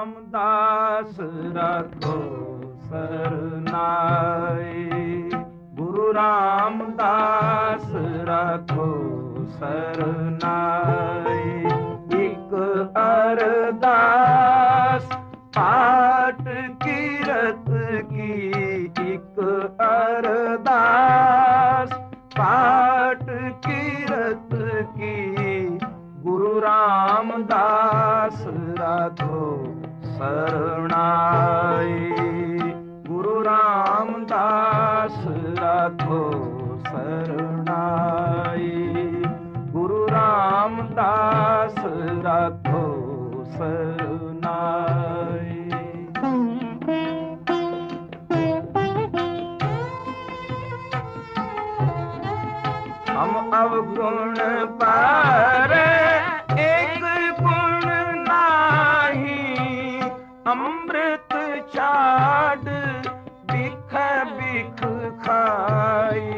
रामदास रखो सरनाई, गुरु रामदास रखो सरनाई। एक अरदास पाठ कीरत की, एक अरदास पाठ कीरत की, गुरु रामदास रखो सरनाई, गुरु रामदास रखो सरनाई, गुरु रामदास रखो सरनाई। हम अवगुण पर एक गुण नाही, अमृत छाड़ बिख बिख खाई।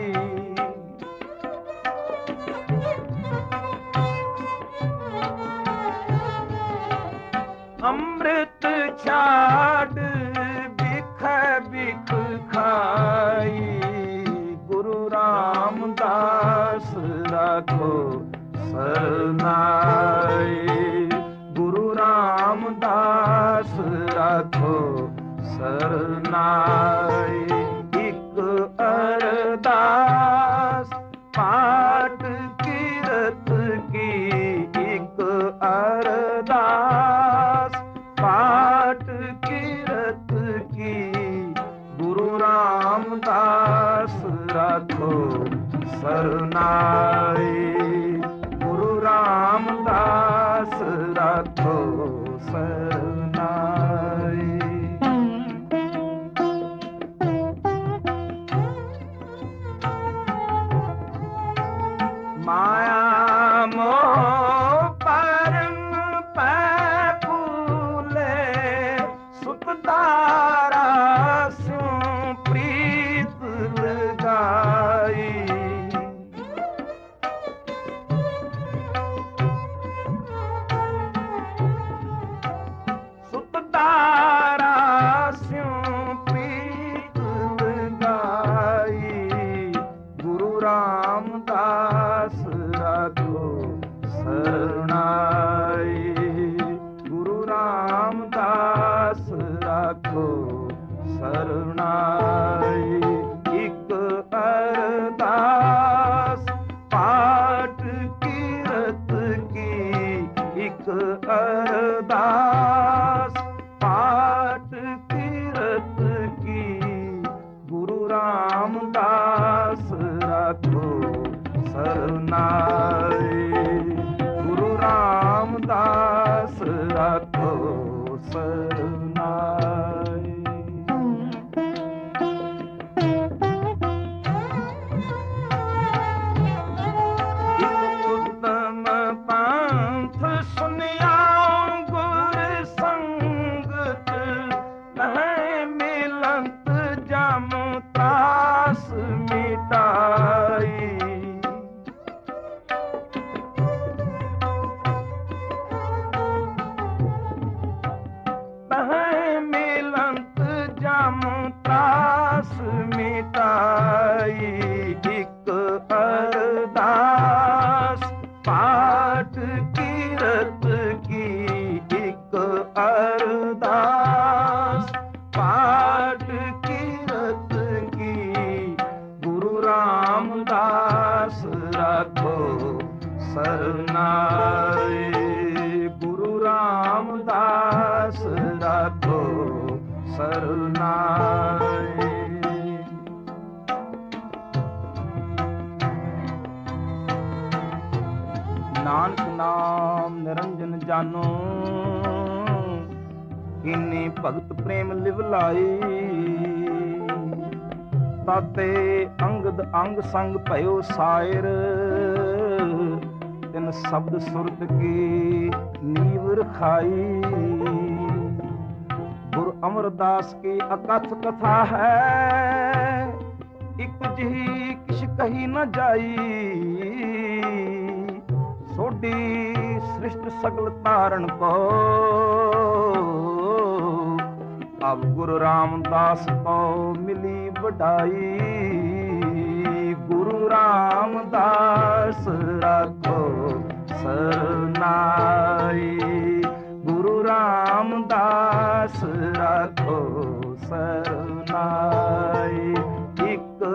अमृत छाड़ बिख बिख खाई, गुरु रामदास रखो सरनाई, गुरु रामदास रखो सरनाई। एक अरदास पाठ कीरत की, एक अरदास पाठ कीरत की, गुरु रामदास रखो सरनाई, गुरु रामदास रखो सरनाई। माया मोह परम फूले, सुखदारा स्यों प्रीत लगाई। सुखदारा स्यों प्रीत लगाई, गुरु रामदास रखो सरनाई, गुरु रामदास रखो सरनाई। एक अरदास पाठ कीरत की, एक अरदास पाठ कीरत की, गुरु रामदास रखो सरनाई, गुरु रामदास रखो सरनाई। एक उत्तम पंथ सुनियाऊं गुर संगत, कहीं मिलंत जम त्रास मिटाई। मिलंत जम त्रास मिटाई। एक अरदास पाठ कीरत की, एक अरदास पाठ कीरत की, गुरु रामदास रखो सरनाई, गुरु रामदास रखो सरनाई। नानक नाम निरंजन जानो, इन्ने भगत प्रेम लिव लाई। ताते अंगद अंग संग भयो सायर, तिन शब्द सुरत की नीव रखाई। गुरु अमरदास की अकथ कथा है, एक जी किश कही न जाई। सोडी सृष्ट सगल तारण को, ਅਬ ਗੁਰੂ ਰਾਮਦਾਸ ਕੋ ਮਿਲੀ ਵਡਾਈ, ਗੁਰੂ ਰਾਮਦਾਸ ਰਾਖੋ ਸਰਨਾਈ, ਗੁਰੂ ਰਾਮਦਾਸ ਰਾਖੋ ਸਰਨਾਈ। ਇੱਕ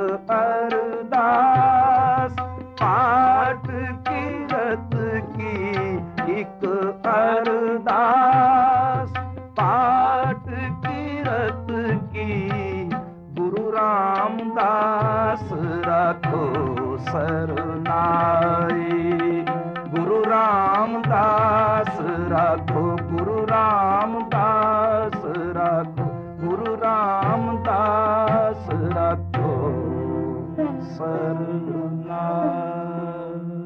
ਅਰਦਾਸ ਪਾਠ ਕੀਰਤ ਕੀ, ਇੱਕ ਅਰਦਾਸ ਪਾਠ ਕੀਰਤ ਕੀ, ਗੁਰੂ ਰਾਮਦਾਸ ਰਾਖੋ ਸਰਨਾਈ, ਗੁਰੂ ਰਾਮਦਾਸ ਰਾਖੋ, ਗੁਰੂ ਰਾਮਦਾਸ ਰਾਖੋ, ਗੁਰੂ ਰਾਮਦਾਸ ਰਾਖੋ ਸਰਨਾਈ।